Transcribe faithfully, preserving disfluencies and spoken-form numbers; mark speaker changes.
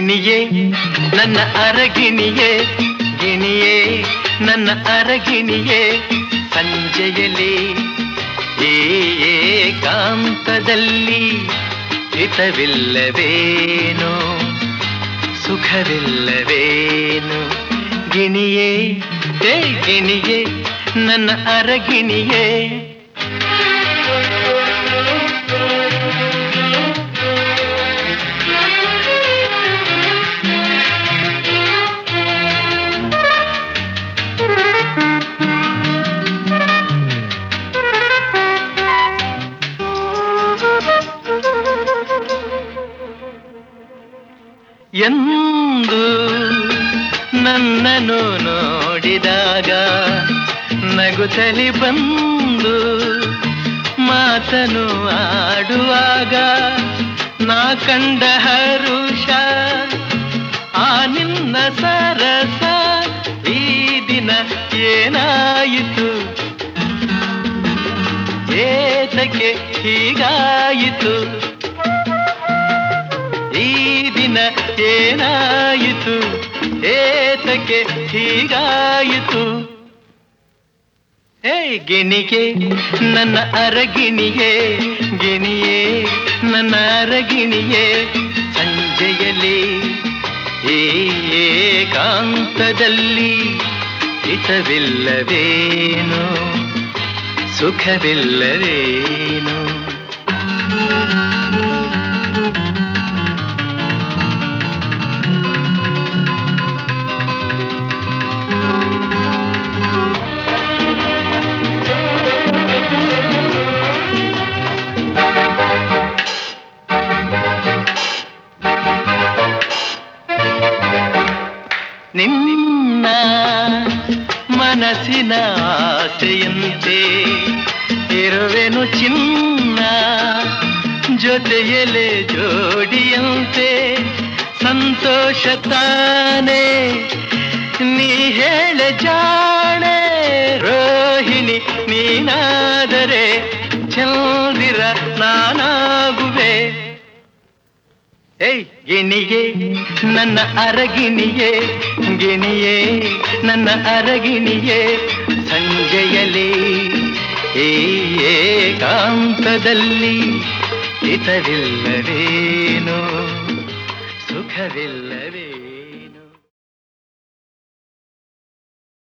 Speaker 1: ಗಿಣಿಯೇ ನನ್ನ ಅರಗಿಣಿಯೇ, ಗಿಣಿಯೇ ನನ್ನ ಅರಗಿಣಿಯೇ, ಸಂಜೆಯಲ್ಲಿ ಈ ಏಕಾಂತದಲ್ಲಿ ಹಿತವಿಲ್ಲವೇನೋ ಸುಖವಿಲ್ಲವೇನೋ. ಗಿಣಿಯೇ ಹೇ ಗಿಣಿಯೇ ನನ್ನ ಅರಗಿಣಿಯೇ. ಎಂದು ನನ್ನನ್ನು ನೋಡಿದಾಗ ನಗುತ್ತಲಿ ಬಂದು ಮಾತನು ಆಡುವಾಗ ನಾ ಕಂಡ ಹರುಷ ಆ ನಿನ್ನ ಸರಸ ಈ ದಿನ ಏನಾಯಿತು, ಏತಕ್ಕೆ ಹೀಗಾಯಿತು, ಈ ದಿನ ಏನಾಯಿತು, ಏತಕ್ಕೆ ಹೀಗಾಯಿತು. ಹೇ ಗಿಣಿಯೇ ನನ್ನ ಅರಗಿಣಿಯೇ, ಗಿಣಿಯೇ ನನ್ನ ಅರಗಿಣಿಯೇ, ಸಂಜೆಯಲ್ಲಿ ಈ ಏಕಾಂತದಲ್ಲಿ ಹಿತವಿಲ್ಲವೇನೋ ಸುಖವಿಲ್ಲವೇನೋ. ನಿನ್ನ ಮನಸ್ಸಿನ ಆಸೆಯಂತೆ ಇರುವೆನು ಚಿನ್ನ, ಜೊತೆಯಲೆ ಜೋಡಿಯಂತೆ ಸಂತೋಷ ತಾನೇ ನೀ ಹೇಳ ಜಾಣೆ. ರೋಹಿಣಿ ನೀನಾದರೆ ಚಂದಿರ ನಾನಾಗುವೆ. ಏಯ್ ಗಿಣಿಯೇ ನನ್ನ ಅರಗಿಣಿಯೇ, ಗಿಣಿಯೇ ನನ್ನ ಅರಗಿಣಿಯೇ, ಸಂಜೆಯಲ್ಲಿ ಈ ಏಕಾಂತದಲ್ಲಿ ಹಿತವಿಲ್ಲವೇನೋ ಸುಖವಿಲ್ಲವೇನೋ.